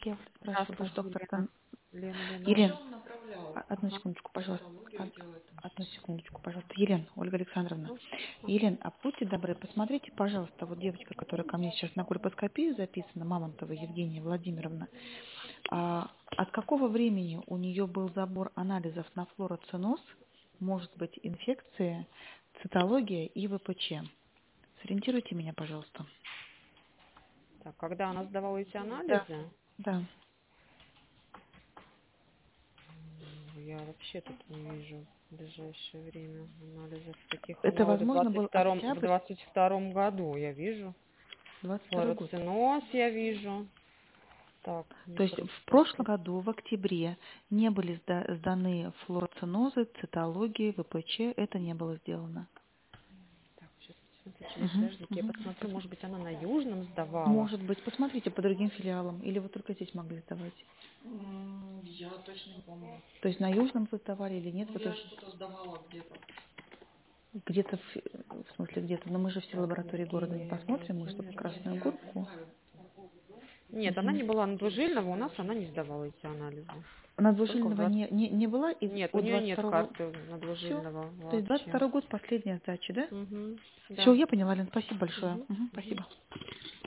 я спрашиваю, ваш Здравствуйте, доктор... Елена. Лена. Елена, одну Ага. секундочку, пожалуйста. Одну секундочку, пожалуйста. Елена, Ольга Александровна. Ну, Елена, а будьте добры, посмотрите, пожалуйста, вот девочка, которая ко мне сейчас на кольпоскопию записана, Мамонтова Евгения Владимировна, от какого времени у нее был забор анализов на флороциноз, может быть инфекция, цитология и ВПЧ? Сориентируйте меня, пожалуйста. так, когда она сдавала эти Да, анализы, да. я вообще тут не вижу в ближайшее время анализов таких. Это, Она вот возможно, был в октябрь, 22 году я вижу. 22 год. Флороциноз я вижу. Так, То есть в прошлом году, в октябре, не были сданы флороцинозы, цитологии, ВПЧ, это не было сделано. Так, сейчас, секундочку, Мгм, подожди-ка, я мгм. посмотрю, может быть, она на Южном сдавала. Может быть, посмотрите по другим филиалам, или вы только здесь могли сдавать. Я точно не помню. То есть на Южном вы сдавали или нет? Ну, Вы я тоже что-то сдавала где-то. где-то, в смысле где-то, но мы же все в Так, лаборатории города не Евгения посмотрим, мы чтобы Владимировна. Нет, красную я не губку. знаю. Нет, она Мгм. не была на Двужильного, у нас она не сдавала эти анализы. Она Только в двужильного 20... не была, и Нет, у от нее нет 22-го карты на все. Двужильного То есть вообще. 22-й год последняя сдача, да? Угу, Все, да. я поняла, Лен, спасибо большое. Угу. Мгм, спасибо.